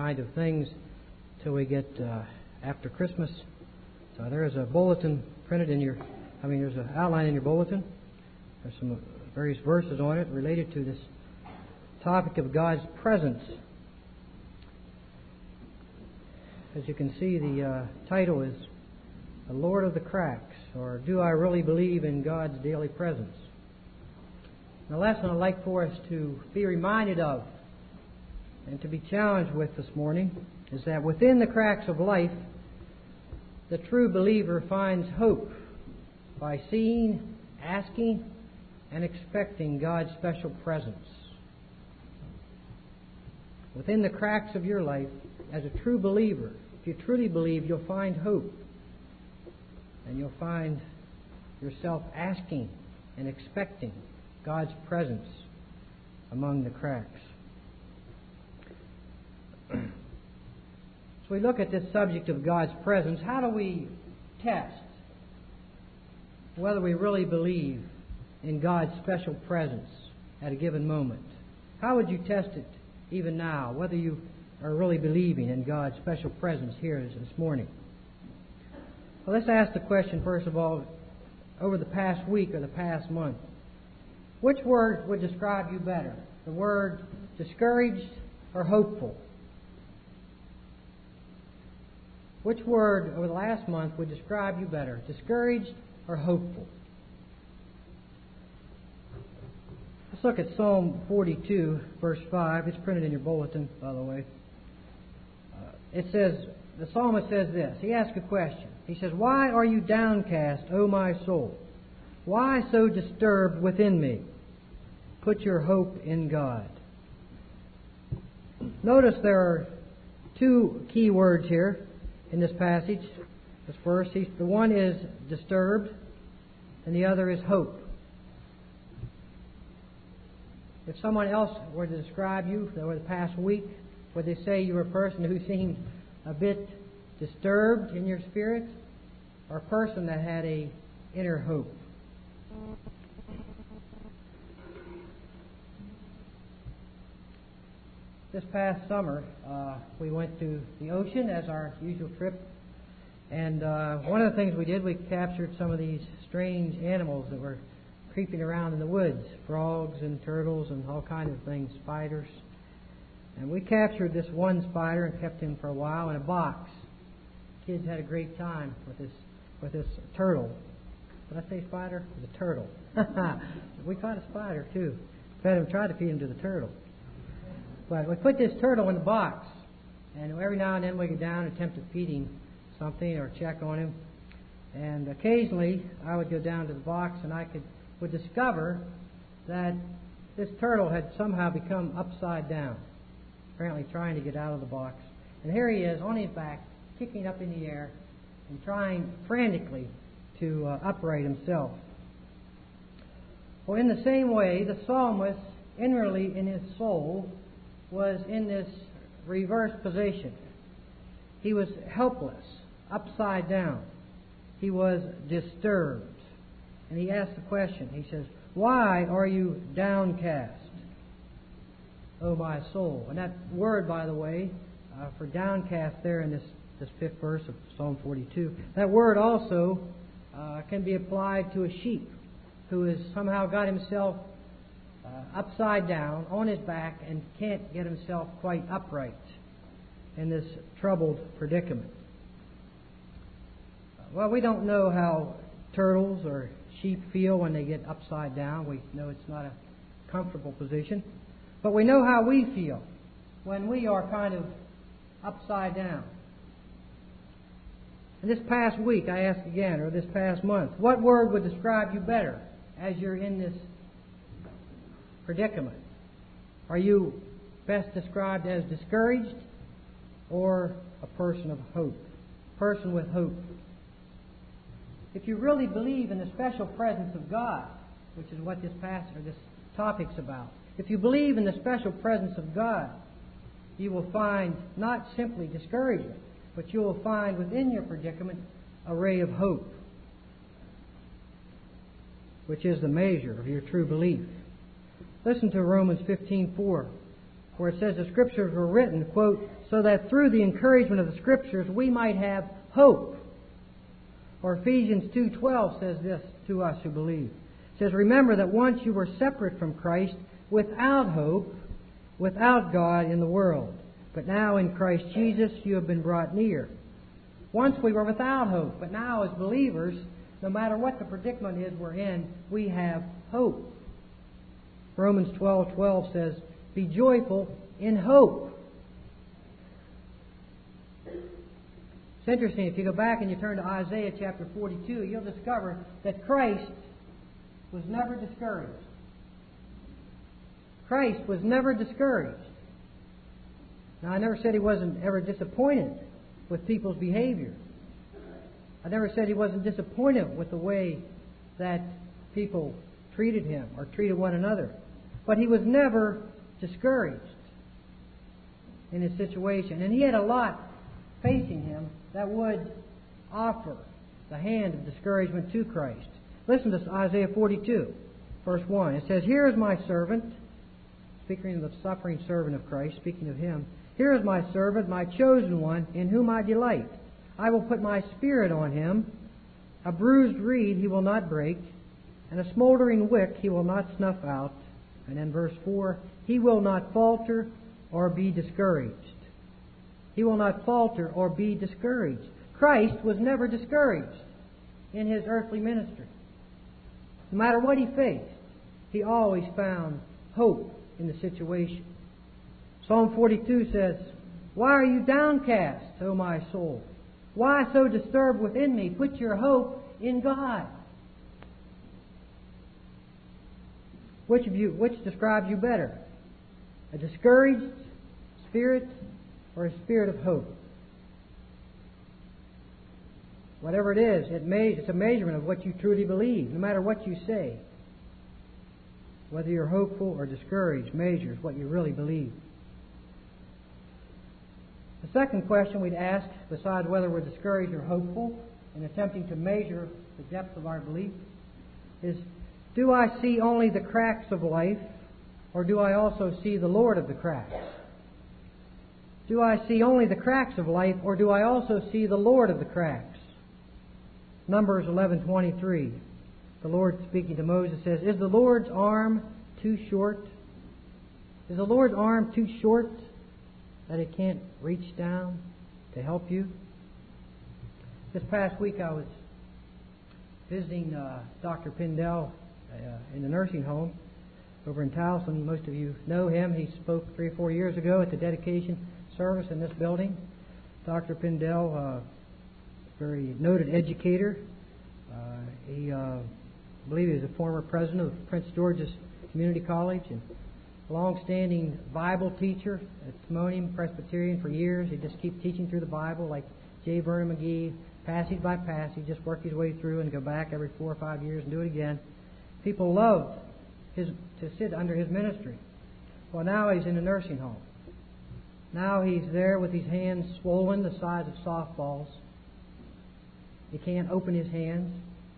kind of things till we get after Christmas. So there is a bulletin printed in your, there's an outline in your bulletin. There's some various verses on it related to this topic of God's presence. As you can see, the title is The Lord of the Cracks, or Do I Really Believe in God's Daily Presence? The lesson I'd like for us to be reminded of and to be challenged with this morning is that within the cracks of life, the true believer finds hope by seeing, asking, and expecting God's special presence. Within the cracks of your life, as a true believer, if you truly believe, you'll find hope. And you'll find yourself asking and expecting God's presence among the cracks. So we look at this subject of God's presence. How do we test whether we really believe in God's special presence at a given moment? How would you test it even now, whether you are really believing in God's special presence here this morning? Well, let's ask the question, first of all, over the past week or the past month, which word would describe you better? The word discouraged or hopeful? Which word over the last month would describe you better? Discouraged or hopeful? Let's look at Psalm 42, verse 5. It's printed in your bulletin, by the way. It says, the psalmist says this. He asks a question. He says, "Why are you downcast, O my soul? Why so disturbed within me? Put your hope in God." Notice there are two key words here in this passage. This verse, the one is disturbed, and the other is hope. If someone else were to describe you over the past week, would they say you were a person who seemed a bit disturbed in your spirit, or a person that had a inner hope? This past summer, we went to the ocean as our usual trip, and one of the things we did, we captured some of these strange animals that were creeping around in the woods, frogs and turtles and all kinds of things, spiders. And we captured this one spider and kept him for a while in a box. Kids had a great time with this turtle. Did I say spider? It was a turtle. We caught a spider too. Tried to feed him to the turtle. But we put this turtle in the box, and every now and then we go down and attempt to feed him something or check on him. And occasionally I would go down to the box and would discover that this turtle had somehow become upside down, apparently trying to get out of the box. And here he is on his back, kicking up in the air and trying frantically to upright himself. Well, in the same way, the psalmist inwardly in his soul was in this reverse position. He was helpless, upside down. He was disturbed. And he asked the question. He says, "Why are you downcast, O my soul?" And that word, by the way, for downcast there in this fifth verse of Psalm 42, that word also can be applied to a sheep who has somehow got himself upside down on his back and can't get himself quite upright in this troubled predicament. Well, we don't know how turtles or sheep feel when they get upside down. We know it's not a comfortable position. But we know how we feel when we are kind of upside down. And this past week, I ask again, or this past month, what word would describe you better as you're in this predicament? Are you best described as discouraged or a person of hope? Person with hope. If you really believe in the special presence of God, which is what this passage or this topic's about, if you believe in the special presence of God, you will find not simply discouragement, but you will find within your predicament a ray of hope, which is the measure of your true belief. Listen to Romans 15:4. where it says the Scriptures were written, quote, so that through the encouragement of the Scriptures we might have hope. Or Ephesians 2:12 says this to us who believe. It says, remember that once you were separate from Christ, without hope, without God in the world. But now in Christ Jesus you have been brought near. Once we were without hope, but now as believers, no matter what the predicament is we're in, we have hope. Romans 12:12 says, be joyful in hope. It's interesting, if you go back and you turn to Isaiah chapter 42, you'll discover that Christ was never discouraged. Christ was never discouraged. Now, I never said He wasn't ever disappointed with people's behavior. I never said He wasn't disappointed with the way that people treated Him or treated one another. But He was never discouraged in His situation. And He had a lot facing Him that would offer the hand of discouragement to Christ. Listen to Isaiah 42, verse 1. It says, here is my servant, speaking of the suffering servant of Christ, speaking of Him. Here is my servant, my chosen one, in whom I delight. I will put my spirit on him. A bruised reed He will not break, and a smoldering wick He will not snuff out. And then verse 4, He will not falter or be discouraged. He will not falter or be discouraged. Christ was never discouraged in His earthly ministry. No matter what He faced, He always found hope in the situation. Psalm 42 says, why are you downcast, O my soul? Why so disturbed within me? Put your hope in God. Which describes you better? A discouraged spirit or a spirit of hope? Whatever it is, it's a measurement of what you truly believe, no matter what you say. Whether you're hopeful or discouraged measures what you really believe. The second question we'd ask, besides whether we're discouraged or hopeful, in attempting to measure the depth of our belief, is, do I see only the cracks of life, or do I also see the Lord of the cracks? Do I see only the cracks of life, or do I also see the Lord of the cracks? Numbers 11:23. The Lord speaking to Moses says, is the Lord's arm too short? Is the Lord's arm too short that it can't reach down to help you? This past week I was visiting Dr. Pindell in the nursing home over in Towson. Most of you know him. He spoke 3 or 4 years ago at the dedication service in this building. Dr. Pindell, very noted educator. I believe he was a former president of Prince George's Community College and long-standing Bible teacher at Simonian Presbyterian for years. He just keep teaching through the Bible like J. Vernon McGee, passage by passage, just work his way through and go back every 4 or 5 years and do it again. People loved to sit under his ministry. Well, now he's in a nursing home. Now he's there with his hands swollen the size of softballs. He can't open his hands.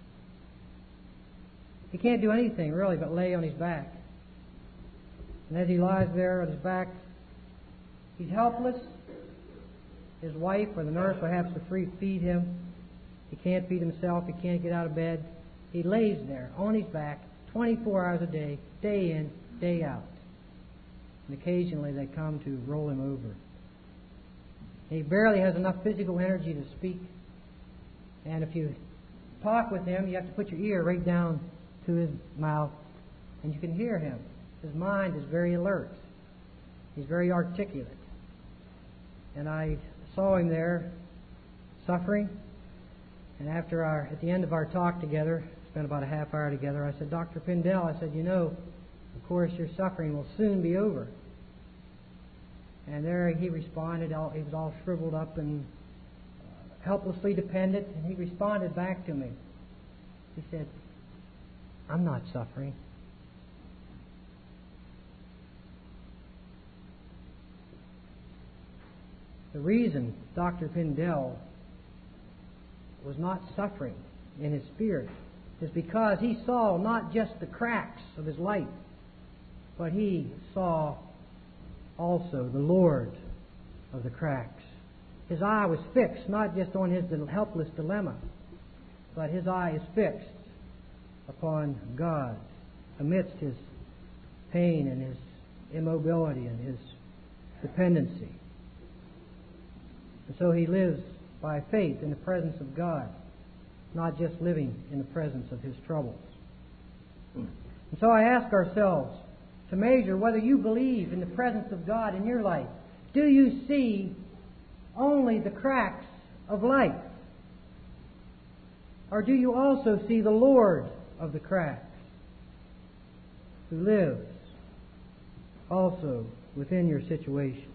He can't do anything really but lay on his back. And as he lies there on his back, he's helpless. His wife or the nurse will have to feed him. He can't feed himself. He can't get out of bed. He lays there on his back 24 hours a day, day in, day out. And occasionally they come to roll him over. And he barely has enough physical energy to speak. And if you talk with him, you have to put your ear right down to his mouth, and you can hear him. His mind is very alert. He's very articulate. And I saw him there suffering. And at the end of our talk together, spent about a half hour together, I said, Dr. Pindell, I said, of course your suffering will soon be over. And there he responded. He was all shriveled up and helplessly dependent. And he responded back to me. He said, I'm not suffering. The reason Dr. Pindell was not suffering in his spirit is because he saw not just the cracks of his life, but he saw also the Lord of the cracks. His eye was fixed not just on his helpless dilemma, but his eye is fixed upon God amidst his pain and his immobility and his dependency. And so he lives by faith in the presence of God, not just living in the presence of his troubles. And so I ask ourselves to measure whether you believe in the presence of God in your life. Do you see only the cracks of life? Or do you also see the Lord of the cracks, who lives also within your situation?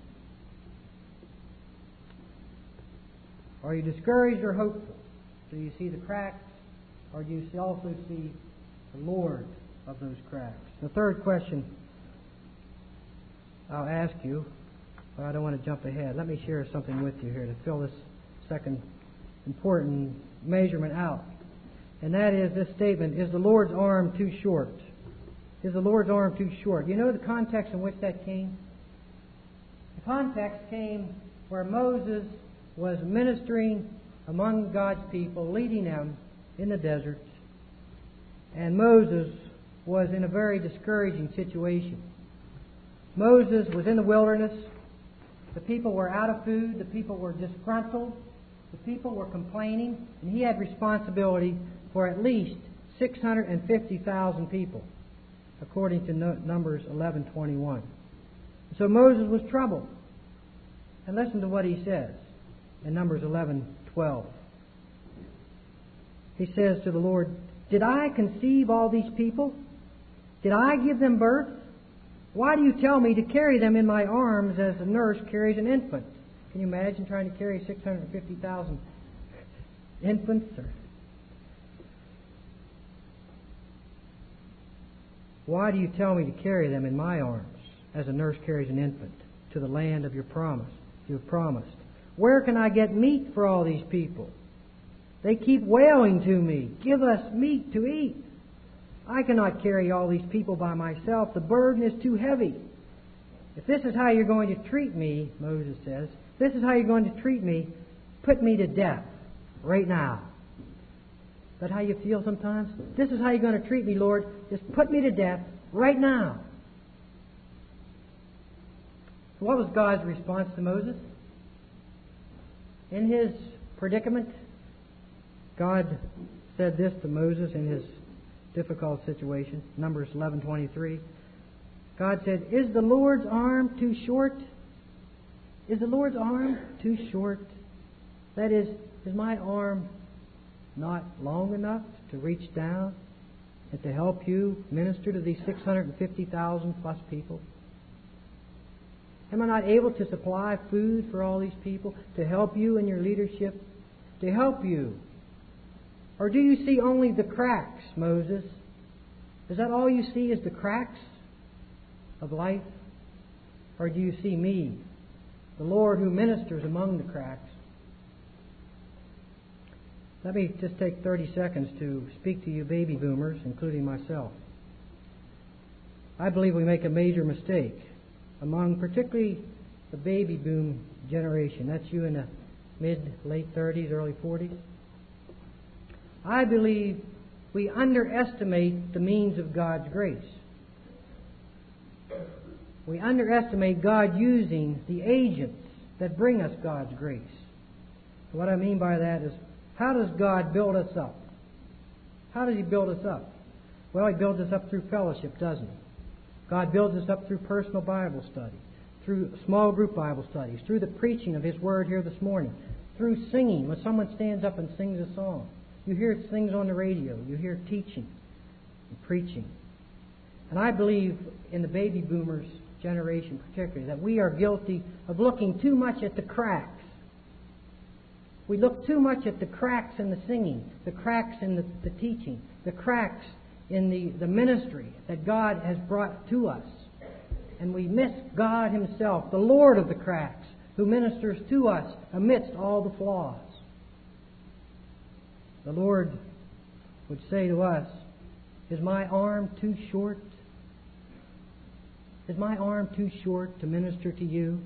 Are you discouraged or hopeful? Do you see the cracks, or do you also see the Lord of those cracks? The third question I'll ask you, but I don't want to jump ahead. Let me share something with you here to fill this second important measurement out. And that is this statement: is the Lord's arm too short? Is the Lord's arm too short? You know the context in which that came? The context came where Moses was ministering among God's people, leading them in the desert. And Moses was in a very discouraging situation. Moses was in the wilderness. The people were out of food. The people were disgruntled. The people were complaining. And he had responsibility for at least 650,000 people, according to Numbers 11:21. So Moses was troubled. And listen to what he says in Numbers 11:12. He says to the Lord, "Did I conceive all these people? Did I give them birth? Why do you tell me to carry them in my arms as a nurse carries an infant?" Can you imagine trying to carry 650,000 infants? Why do you tell me to carry them in my arms as a nurse carries an infant to the land of your promise? You have promised. Where can I get meat for all these people? They keep wailing to me, "Give us meat to eat." I cannot carry all these people by myself. The burden is too heavy. If this is how you're going to treat me, Moses says, if this is how you're going to treat me, put me to death right now. Is that how you feel sometimes? This is how you're going to treat me, Lord. Just put me to death right now. What was God's response to Moses? In his predicament, God said this to Moses in his difficult situation. Numbers 11:23. God said, "Is the Lord's arm too short? Is the Lord's arm too short? That is my arm not long enough to reach down and to help you minister to these 650,000 plus people? Am I not able to supply food for all these people, to help you in your leadership, to help you? Or do you see only the cracks, Moses? Is that all you see, is the cracks of life? Or do you see me, the Lord who ministers among the cracks?" Let me just take 30 seconds to speak to you baby boomers, including myself. I believe we make a major mistake among particularly the baby boom generation. That's you in the late 30s, early 40s. I believe we underestimate the means of God's grace. We underestimate God using the agents that bring us God's grace. What I mean by that is, how does God build us up? How does He build us up? Well, He builds us up through fellowship, doesn't He? God builds us up through personal Bible study, through small group Bible studies, through the preaching of His Word here this morning, through singing. When someone stands up and sings a song, you hear things on the radio, you hear teaching and preaching. And I believe in the baby boomers generation particularly that we are guilty of looking too much at the cracks. We look too much at the cracks in the singing, the cracks in the teaching, the cracks in the ministry that God has brought to us. And we miss God Himself, the Lord of the cracks, who ministers to us amidst all the flaws. The Lord would say to us, "Is my arm too short? Is my arm too short to minister to you?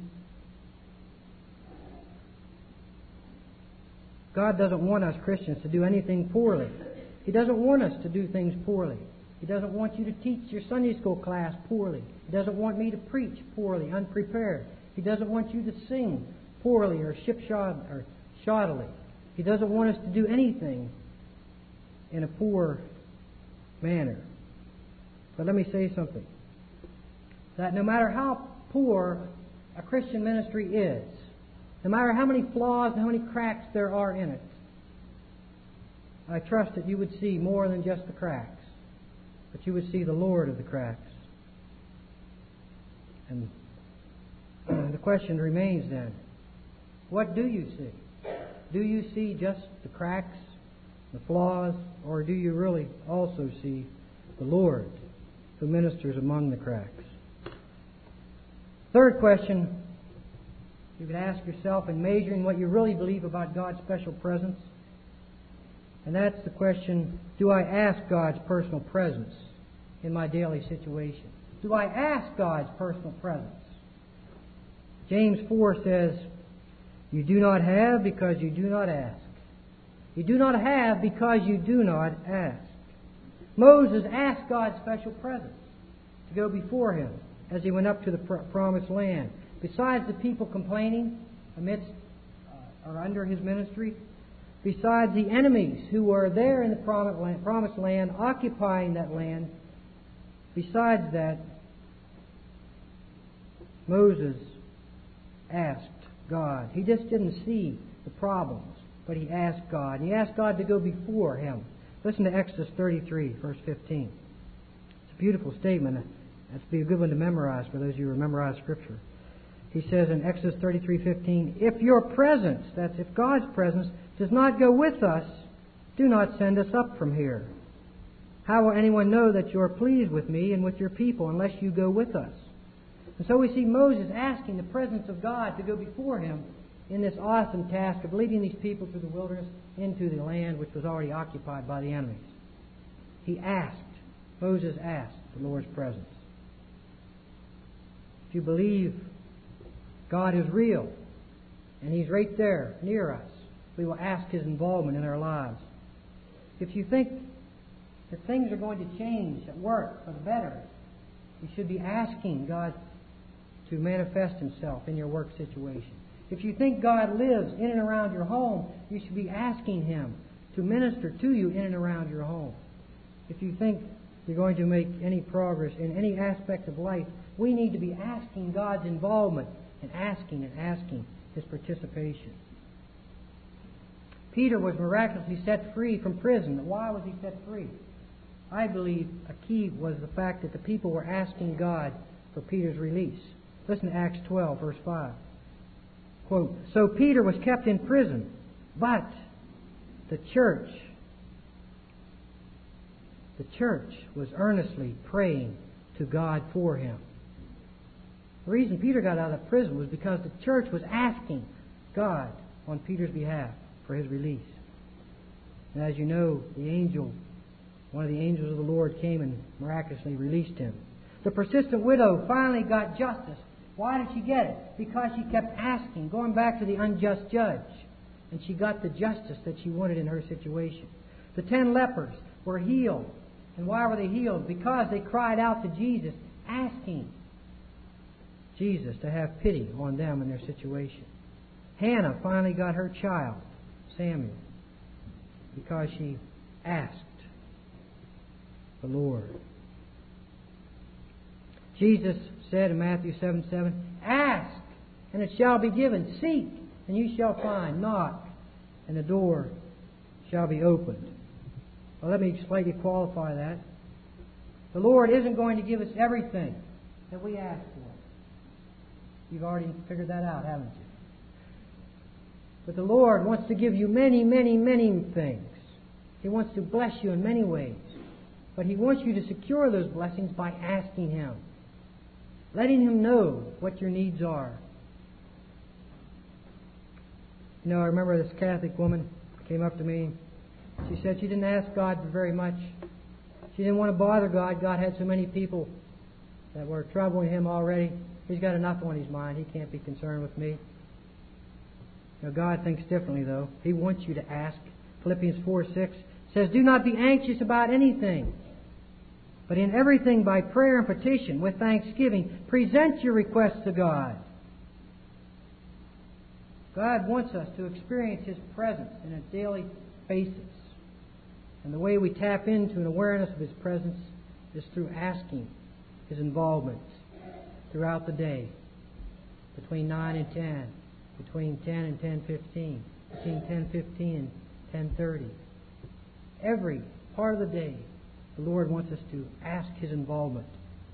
God doesn't want us Christians to do anything poorly. He doesn't want us to do things poorly. He doesn't want you to teach your Sunday school class poorly. He doesn't want me to preach poorly, unprepared. He doesn't want you to sing poorly or shoddily. He doesn't want us to do anything in a poor manner. But let me say something. That no matter how poor a Christian ministry is, no matter how many flaws and how many cracks there are in it, I trust that you would see more than just the cracks, but you would see the Lord of the cracks. And the question remains then, what do you see? Do you see just the cracks, the flaws, or do you really also see the Lord who ministers among the cracks? Third question you could ask yourself in measuring what you really believe about God's special presence, and that's the question, do I ask God's personal presence in my daily situation? Do I ask God's personal presence? James 4 says, you do not have because you do not ask. You do not have because you do not ask. Moses asked God's special presence to go before him as he went up to the promised land. Besides the people complaining amidst or under his ministry, besides the enemies who were there in the promised land, occupying that land, besides that, Moses asked God. He just didn't see the problems, but he asked God. And he asked God to go before him. Listen to Exodus 33, verse 15. It's a beautiful statement. That'd be a good one to memorize for those of you who memorize Scripture. He says in Exodus 33:15, if your presence, that's if God's presence, does not go with us, do not send us up from here. How will anyone know that you are pleased with me and with your people unless you go with us? And so we see Moses asking the presence of God to go before him in this awesome task of leading these people through the wilderness into the land which was already occupied by the enemies. Moses asked the Lord's presence. If you believe God is real and He's right there near us, we will ask His involvement in our lives. If you think that things are going to change at work for the better, you should be asking God to manifest Himself in your work situation. If you think God lives in and around your home, you should be asking Him to minister to you in and around your home. If you think you're going to make any progress in any aspect of life, we need to be asking God's involvement and asking His participation. Peter was miraculously set free from prison. Why was he set free? I believe a key was the fact that the people were asking God for Peter's release. Listen to Acts 12, verse 5. Quote, so Peter was kept in prison, but the church was earnestly praying to God for him. The reason Peter got out of prison was because the church was asking God on Peter's behalf for his release. And as you know, one of the angels of the Lord came and miraculously released him. The persistent widow finally got justice. Why did she get it? Because she kept asking, going back to the unjust judge. And she got the justice that she wanted in her situation. The 10 lepers were healed. And why were they healed? Because they cried out to Jesus, asking Jesus to have pity on them and their situation. Hannah finally got her child, Samuel, because she asked the Lord. Jesus said in Matthew 7:7, ask, and it shall be given. Seek, and you shall find. Knock, and the door shall be opened. Well, let me slightly qualify that. The Lord isn't going to give us everything that we ask for. You've already figured that out, haven't you? But the Lord wants to give you many, many, many things. He wants to bless you in many ways. But He wants you to secure those blessings by asking Him. Letting Him know what your needs are. You know, I remember this Catholic woman came up to me. She said she didn't ask God for very much. She didn't want to bother God. God had so many people that we're troubling Him already. He's got enough on His mind. He can't be concerned with me. Now, God thinks differently, though. He wants you to ask. Philippians 4:6 says, "Do not be anxious about anything, but in everything by prayer and petition, with thanksgiving, present your requests to God." God wants us to experience His presence in a daily basis. And the way we tap into an awareness of His presence is through asking His involvement throughout the day, between 9 and 10, between 10 and 10:15, between 10:15 and 10:30. Every part of the day, the Lord wants us to ask His involvement.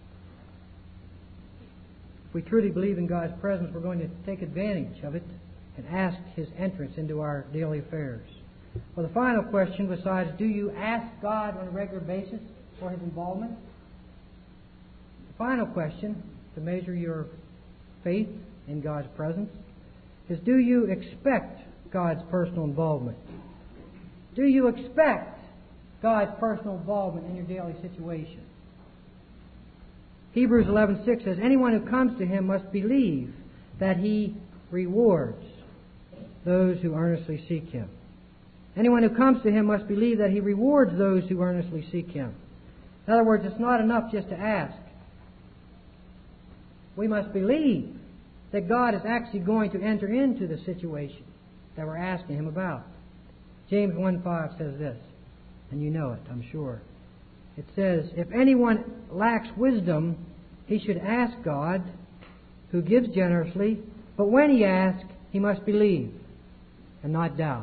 If we truly believe in God's presence, we're going to take advantage of it and ask His entrance into our daily affairs. Well, the final question, besides, do you ask God on a regular basis for His involvement? The final question to measure your faith in God's presence is, do you expect God's personal involvement? Do you expect God's personal involvement in your daily situation? Hebrews 11:6 says, "Anyone who comes to Him must believe that He rewards those who earnestly seek Him." Anyone who comes to Him must believe that He rewards those who earnestly seek Him. In other words, it's not enough just to ask. We must believe that God is actually going to enter into the situation that we're asking Him about. James 1:5 says this, and you know it, I'm sure. It says, "If anyone lacks wisdom, he should ask God, who gives generously, but when he asks, he must believe and not doubt."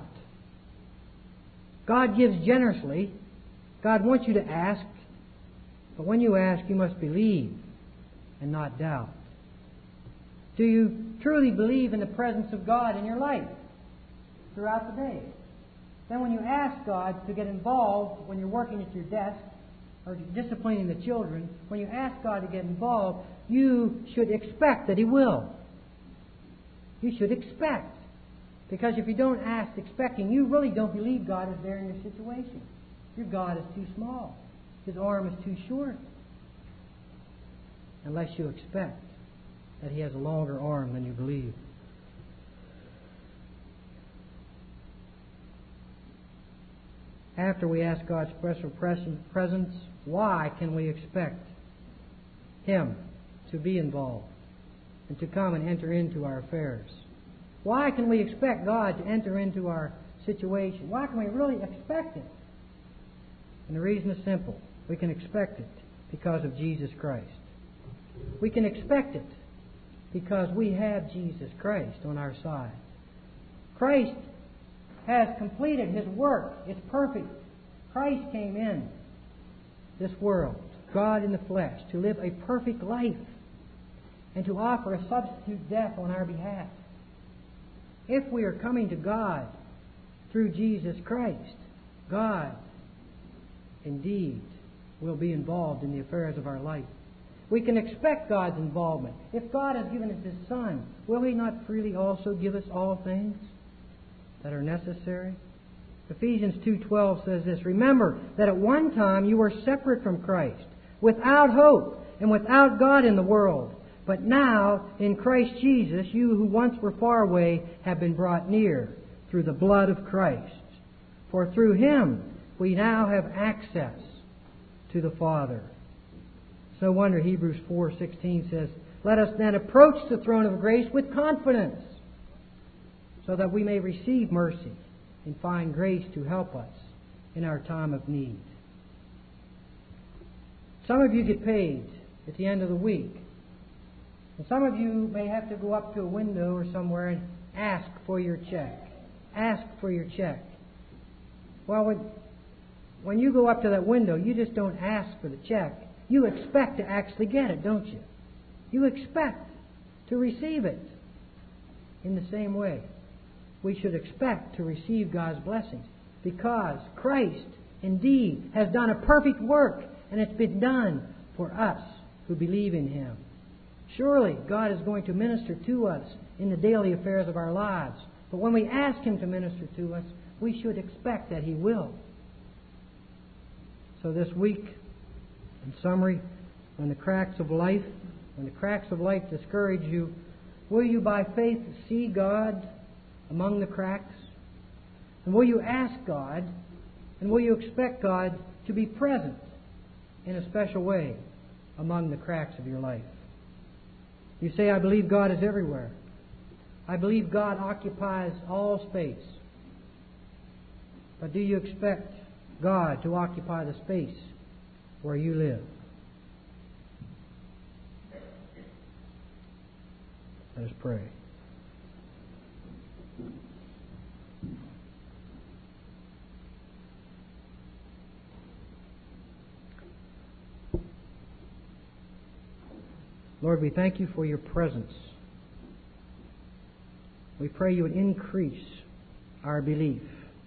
God gives generously. God wants you to ask, but when you ask, you must believe and not doubt. Do you truly believe in the presence of God in your life throughout the day? Then when you ask God to get involved when you're working at your desk or disciplining the children, when you ask God to get involved, you should expect that He will. You should expect. Because if you don't ask expecting, you really don't believe God is there in your situation. Your God is too small. His arm is too short. Unless you expect that He has a longer arm than you believe. After we ask God's special presence, why can we expect Him to be involved and to come and enter into our affairs? Why can we expect God to enter into our situation? Why can we really expect it? And the reason is simple. We can expect it because of Jesus Christ. We can expect it because we have Jesus Christ on our side. Christ has completed His work. It's perfect. Christ came in this world, God in the flesh, to live a perfect life and to offer a substitute death on our behalf. If we are coming to God through Jesus Christ, God indeed will be involved in the affairs of our life. We can expect God's involvement. If God has given us His Son, will He not freely also give us all things that are necessary? Ephesians 2:12 says this, "Remember that at one time you were separate from Christ, without hope and without God in the world. But now, in Christ Jesus, you who once were far away have been brought near through the blood of Christ. For through Him we now have access to the Father." It's no wonder Hebrews 4:16 says, "Let us then approach the throne of grace with confidence, so that we may receive mercy and find grace to help us in our time of need." Some of you get paid at the end of the week. And some of you may have to go up to a window or somewhere and ask for your check. Ask for your check. Well, when you go up to that window, you just don't ask for the check. You expect to actually get it, don't you? You expect to receive it. In the same way, we should expect to receive God's blessings because Christ indeed has done a perfect work, and it's been done for us who believe in Him. Surely God is going to minister to us in the daily affairs of our lives. But when we ask Him to minister to us, we should expect that He will. So this week, in summary, when the cracks of life discourage you, will you by faith see God among the cracks? And will you ask God, and will you expect God to be present in a special way among the cracks of your life? You say, I believe God is everywhere. I believe God occupies all space. But do you expect God to occupy the space where you live? Let us pray. Lord, we thank you for your presence. We pray you would increase our belief.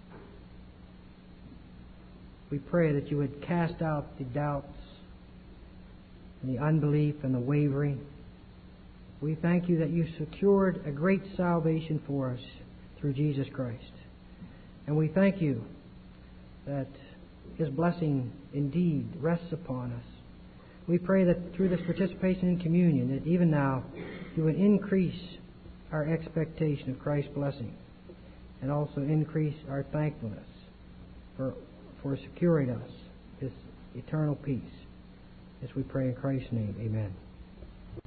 We pray that you would cast out the doubts and the unbelief and the wavering. We thank you that you secured a great salvation for us through Jesus Christ. And we thank you that His blessing indeed rests upon us. We pray that through this participation in communion, that even now you would increase our expectation of Christ's blessing and also increase our thankfulness for securing us this eternal peace. As we pray in Christ's name, amen.